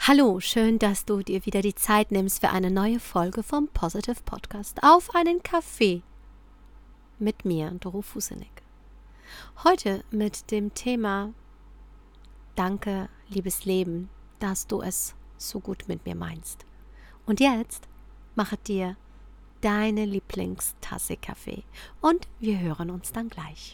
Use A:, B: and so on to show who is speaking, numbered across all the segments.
A: Hallo, schön, dass du dir wieder die Zeit nimmst für eine neue Folge vom Positive Podcast auf einen Kaffee mit mir, Doro Fusenik. Heute mit dem Thema Danke, liebes Leben, dass du es so gut mit mir meinst. Und jetzt mache dir deine Lieblingstasse Kaffee und wir hören uns dann gleich.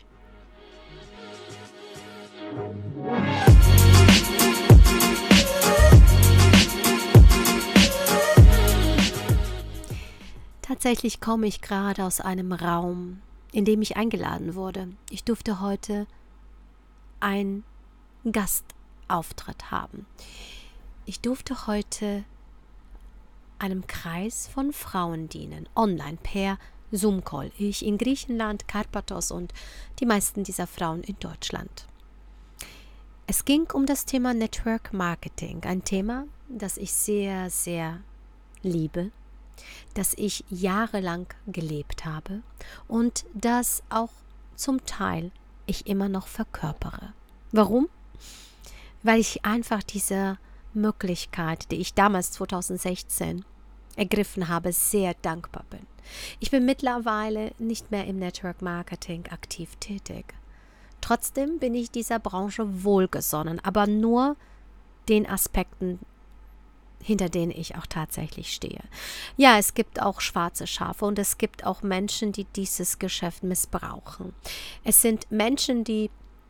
A: Tatsächlich komme ich gerade aus einem Raum, in dem ich eingeladen wurde. Ich durfte heute einen Gastauftritt haben. Ich durfte heute einem Kreis von Frauen dienen, online per Zoom-Call. Ich in Griechenland, Karpathos und die meisten dieser Frauen in Deutschland. Es ging um das Thema Network Marketing, ein Thema, das ich sehr, sehr liebe, das ich jahrelang gelebt habe und das auch zum Teil ich immer noch verkörpere. Warum? Weil ich einfach diese Möglichkeit, die ich damals 2016 ergriffen habe, sehr dankbar bin. Ich bin mittlerweile nicht mehr im Network Marketing aktiv tätig. Trotzdem bin ich dieser Branche wohlgesonnen, aber nur den Aspekten, hinter denen ich auch tatsächlich stehe. Ja, es gibt auch schwarze Schafe und es gibt auch Menschen, die dieses Geschäft missbrauchen. Es sind Menschen, die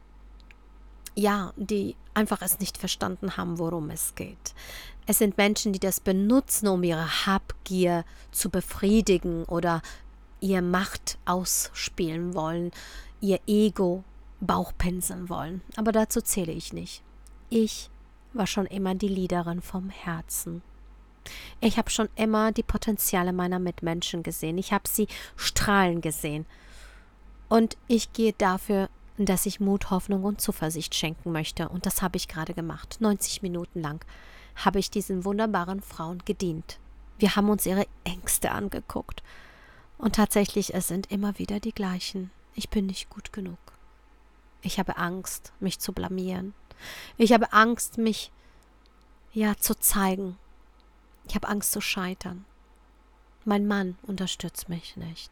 A: einfach es nicht verstanden haben, worum es geht. Es sind Menschen, die das benutzen, um ihre Habgier zu befriedigen oder ihr Macht ausspielen wollen, ihr Ego Bauchpinseln wollen. Aber dazu zähle ich nicht. Ich war schon immer die Leaderin vom Herzen. Ich habe schon immer die Potenziale meiner Mitmenschen gesehen. Ich habe sie strahlen gesehen. Und ich gehe dafür, dass ich Mut, Hoffnung und Zuversicht schenken möchte. Und das habe ich gerade gemacht. 90 Minuten lang habe ich diesen wunderbaren Frauen gedient. Wir haben uns ihre Ängste angeguckt. Und tatsächlich, es sind immer wieder die gleichen. Ich bin nicht gut genug. Ich habe Angst, mich zu blamieren. Ich habe Angst, mich zu zeigen. Ich habe Angst zu scheitern. Mein Mann unterstützt mich nicht.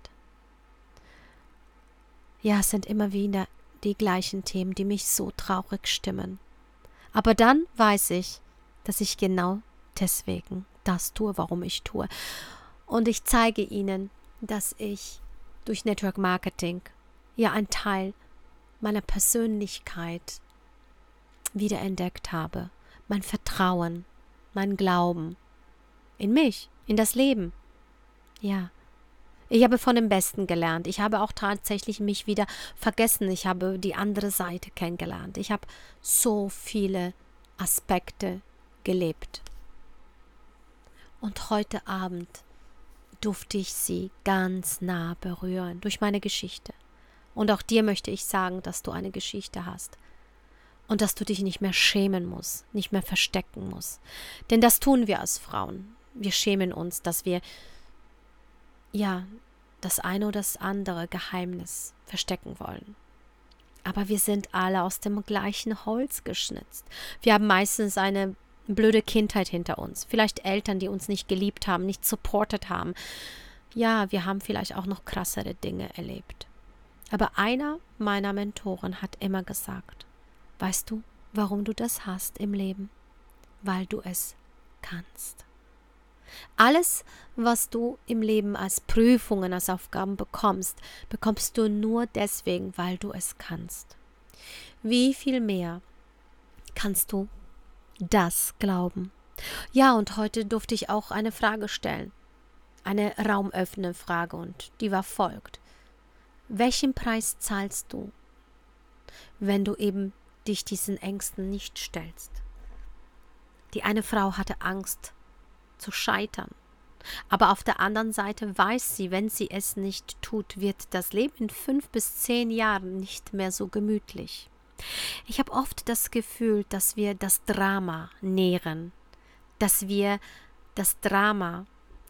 A: Ja, es sind immer wieder die gleichen Themen, die mich so traurig stimmen. Aber dann weiß ich, dass ich genau deswegen das tue, warum ich tue. Und ich zeige ihnen, dass ich durch Network Marketing einen Teil meiner Persönlichkeit wiederentdeckt habe. Mein Vertrauen, mein Glauben in mich, in das Leben. Ja, ich habe von dem Besten gelernt. Ich habe auch tatsächlich mich wieder vergessen. Ich habe die andere Seite kennengelernt. Ich habe so viele Aspekte gelebt. Und heute Abend durfte ich sie ganz nah berühren durch meine Geschichte. Und auch dir möchte ich sagen, dass du eine Geschichte hast. Und dass du dich nicht mehr schämen musst, nicht mehr verstecken musst. Denn das tun wir als Frauen. Wir schämen uns, dass wir das eine oder das andere Geheimnis verstecken wollen. Aber wir sind alle aus dem gleichen Holz geschnitzt. Wir haben meistens eine blöde Kindheit hinter uns. Vielleicht Eltern, die uns nicht geliebt haben, nicht supportet haben. Ja, wir haben vielleicht auch noch krassere Dinge erlebt. Aber einer meiner Mentoren hat immer gesagt, weißt du, warum du das hast im Leben? Weil du es kannst. Alles, was du im Leben als Prüfungen, als Aufgaben bekommst, bekommst du nur deswegen, weil du es kannst. Wie viel mehr kannst du das glauben? Ja, und heute durfte ich auch eine Frage stellen. Eine raumöffnende Frage und die war folgt. Welchen Preis zahlst du, wenn du eben dich diesen Ängsten nicht stellst? Die eine Frau hatte Angst zu scheitern. Aber auf der anderen Seite weiß sie, wenn sie es nicht tut, wird das Leben in 5 bis 10 Jahren nicht mehr so gemütlich. Ich habe oft das Gefühl, dass wir das Drama nähren, dass wir das Drama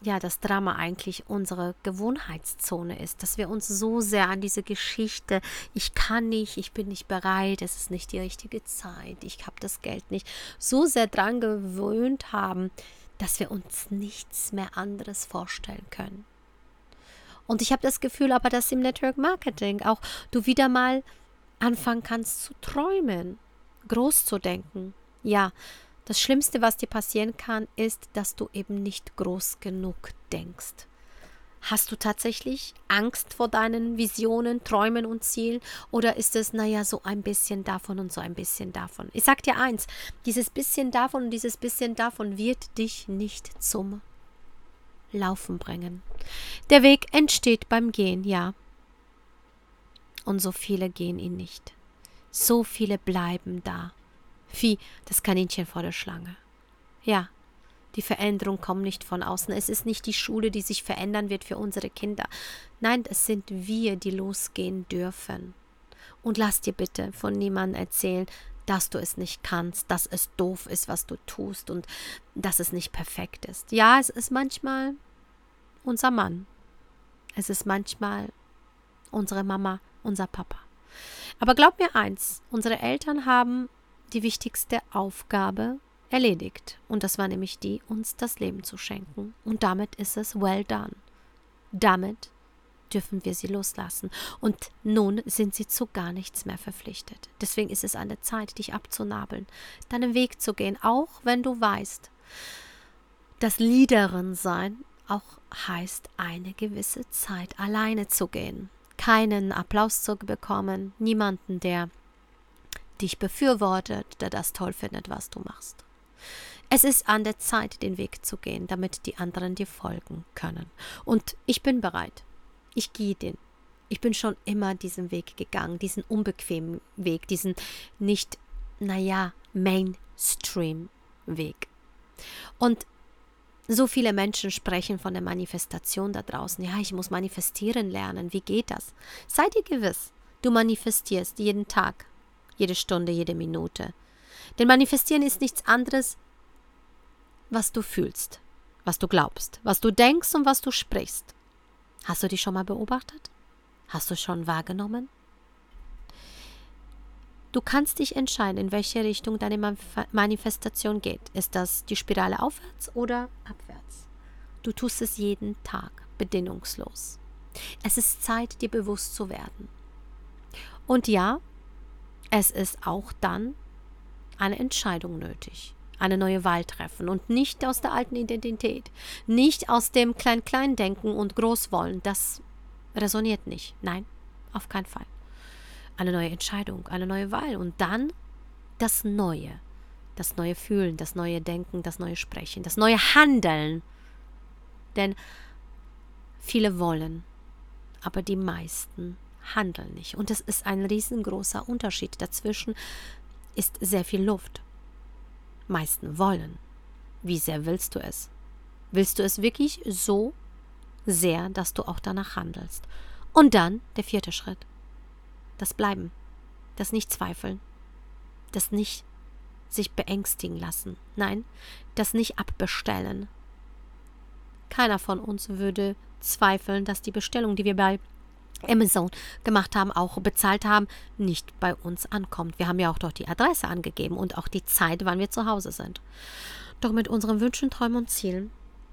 A: ja, das Drama eigentlich unsere Gewohnheitszone ist, dass wir uns so sehr an diese Geschichte, ich kann nicht, ich bin nicht bereit, es ist nicht die richtige Zeit, ich habe das Geld nicht, so sehr dran gewöhnt haben, dass wir uns nichts mehr anderes vorstellen können. Und ich habe das Gefühl aber, dass im Network Marketing auch du wieder mal anfangen kannst zu träumen, groß zu denken. Ja, das Schlimmste, was dir passieren kann, ist, dass du eben nicht groß genug denkst. Hast du tatsächlich Angst vor deinen Visionen, Träumen und Zielen? Oder ist es, naja, so ein bisschen davon und so ein bisschen davon? Ich sag dir eins, dieses bisschen davon und dieses bisschen davon wird dich nicht zum Laufen bringen. Der Weg entsteht beim Gehen, ja. Und so viele gehen ihn nicht. So viele bleiben da. Wie das Kaninchen vor der Schlange. Ja, die Veränderung kommt nicht von außen. Es ist nicht die Schule, die sich verändern wird für unsere Kinder. Nein, es sind wir, die losgehen dürfen. Und lass dir bitte von niemandem erzählen, dass du es nicht kannst, dass es doof ist, was du tust und dass es nicht perfekt ist. Ja, es ist manchmal unser Mann. Es ist manchmal unsere Mama, unser Papa. Aber glaub mir eins, unsere Eltern haben die wichtigste Aufgabe erledigt. Und das war nämlich die, uns das Leben zu schenken. Und damit ist es well done. Damit dürfen wir sie loslassen. Und nun sind sie zu gar nichts mehr verpflichtet. Deswegen ist es an der Zeit, dich abzunabeln, deinen Weg zu gehen, auch wenn du weißt, dass Leaderin sein auch heißt, eine gewisse Zeit alleine zu gehen. Keinen Applaus zu bekommen, niemanden, der dich befürwortet, der das toll findet, was du machst. Es ist an der Zeit, den Weg zu gehen, damit die anderen dir folgen können. Und ich bin bereit. Ich gehe den. Ich bin schon immer diesen Weg gegangen, diesen unbequemen Weg, diesen nicht, Mainstream-Weg. Und so viele Menschen sprechen von der Manifestation da draußen. Ja, ich muss manifestieren lernen. Wie geht das? Sei dir gewiss, du manifestierst jeden Tag, jede Stunde, jede Minute. Denn manifestieren ist nichts anderes, was du fühlst, was du glaubst, was du denkst und was du sprichst. Hast du dich schon mal beobachtet? Hast du schon wahrgenommen? Du kannst dich entscheiden, in welche Richtung deine Manifestation geht. Ist das die Spirale aufwärts oder abwärts? Du tust es jeden Tag, bedingungslos. Es ist Zeit, dir bewusst zu werden. Und ja, es ist auch dann eine Entscheidung nötig. Eine neue Wahl treffen und nicht aus der alten Identität. Nicht aus dem Klein-Klein-Denken und Großwollen. Das resoniert nicht. Nein, auf keinen Fall. Eine neue Entscheidung, eine neue Wahl und dann das neue Fühlen, das neue Denken, das neue Sprechen, das neue Handeln. Denn viele wollen, aber die meisten handeln nicht. Und es ist ein riesengroßer Unterschied. Dazwischen ist sehr viel Luft. Meisten wollen. Wie sehr willst du es? Willst du es wirklich so sehr, dass du auch danach handelst? Und dann der 4. Schritt. Das Bleiben, das Nicht-Zweifeln, das nicht sich beängstigen lassen, nein, das nicht abbestellen. Keiner von uns würde zweifeln, dass die Bestellung, die wir bei Amazon gemacht haben, auch bezahlt haben, nicht bei uns ankommt. Wir haben ja auch dort die Adresse angegeben und auch die Zeit, wann wir zu Hause sind. Doch mit unseren Wünschen, Träumen und Zielen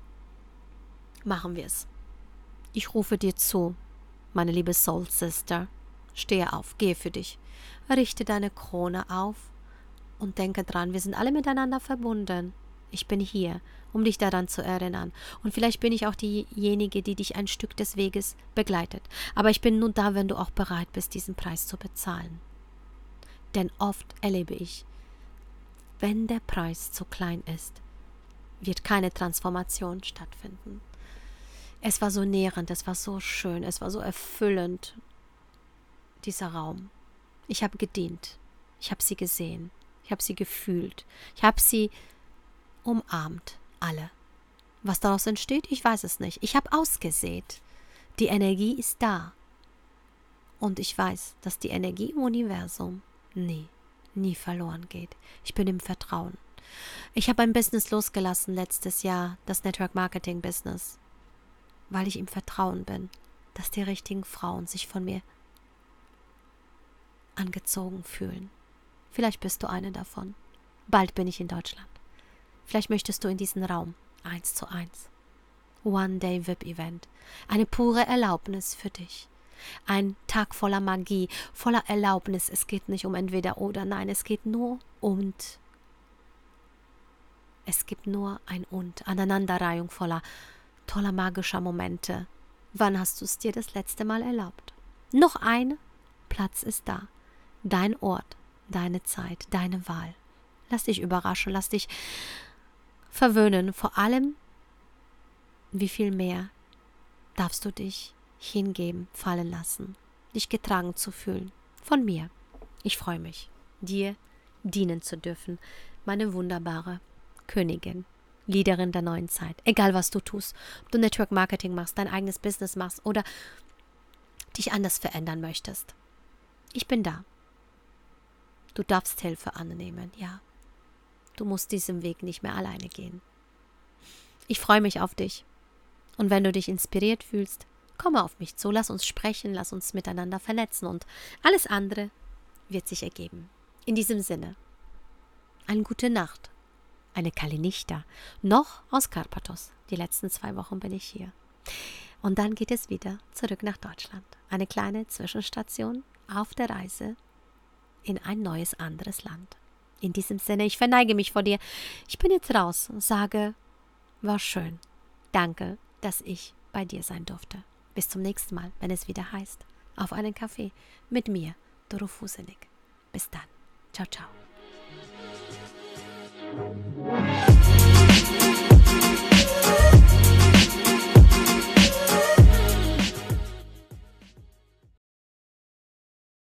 A: machen wir es. Ich rufe dir zu, meine liebe Soul Sister. Stehe auf, gehe für dich. Richte deine Krone auf und denke dran, wir sind alle miteinander verbunden. Ich bin hier, um dich daran zu erinnern. Und vielleicht bin ich auch diejenige, die dich ein Stück des Weges begleitet. Aber ich bin nur da, wenn du auch bereit bist, diesen Preis zu bezahlen. Denn oft erlebe ich, wenn der Preis zu klein ist, wird keine Transformation stattfinden. Es war so nährend, es war so schön, es war so erfüllend, dieser Raum. Ich habe gedient. Ich habe sie gesehen. Ich habe sie gefühlt. Ich habe sie umarmt. Alle. Was daraus entsteht, ich weiß es nicht. Ich habe ausgesät. Die Energie ist da. Und ich weiß, dass die Energie im Universum nie verloren geht. Ich bin im Vertrauen. Ich habe ein Business losgelassen letztes Jahr, das Network Marketing Business. weil ich im Vertrauen bin, dass die richtigen Frauen sich von mir angezogen fühlen. Vielleicht bist du eine davon. Bald bin ich in Deutschland. Vielleicht möchtest du in diesen Raum 1:1. One-Day-VIP-Event. Eine pure Erlaubnis für dich. Ein Tag voller Magie, voller Erlaubnis. Es geht nicht um entweder oder, nein, es geht nur und. Es gibt nur ein und. Aneinanderreihung voller toller magischer Momente. Wann hast du es dir das letzte Mal erlaubt? Noch ein Platz ist da. Dein Ort, deine Zeit, deine Wahl. Lass dich überraschen, lass dich verwöhnen. Vor allem, wie viel mehr darfst du dich hingeben, fallen lassen, dich getragen zu fühlen. Von mir. Ich freue mich, dir dienen zu dürfen, meine wunderbare Königin, Leaderin der neuen Zeit. Egal, was du tust, ob du Network Marketing machst, dein eigenes Business machst oder dich anders verändern möchtest. Ich bin da. Du darfst Hilfe annehmen, ja. Du musst diesen Weg nicht mehr alleine gehen. Ich freue mich auf dich. Und wenn du dich inspiriert fühlst, komme auf mich zu, lass uns sprechen, lass uns miteinander vernetzen und alles andere wird sich ergeben. In diesem Sinne, eine gute Nacht, eine Kalinichta, noch aus Karpathos. Die letzten 2 Wochen bin ich hier. Und dann geht es wieder zurück nach Deutschland. Eine kleine Zwischenstation auf der Reise in ein neues, anderes Land. In diesem Sinne, ich verneige mich vor dir. Ich bin jetzt raus und sage, war schön. Danke, dass ich bei dir sein durfte. Bis zum nächsten Mal, wenn es wieder heißt, auf einen Kaffee mit mir, Doro Fusenik. Bis dann. Ciao, ciao.